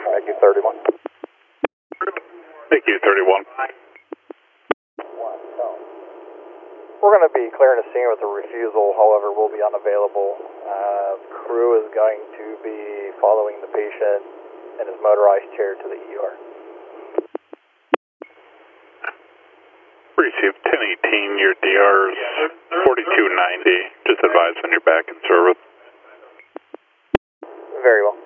Thank you, 31. Thank you, 31. We're going to be clearing the scene with a refusal, however, we'll be unavailable. Crew is going to be following the patient in his motorized chair to the ER. Received 1018, your DR is 4290. Just advise when you're back in service. Very well.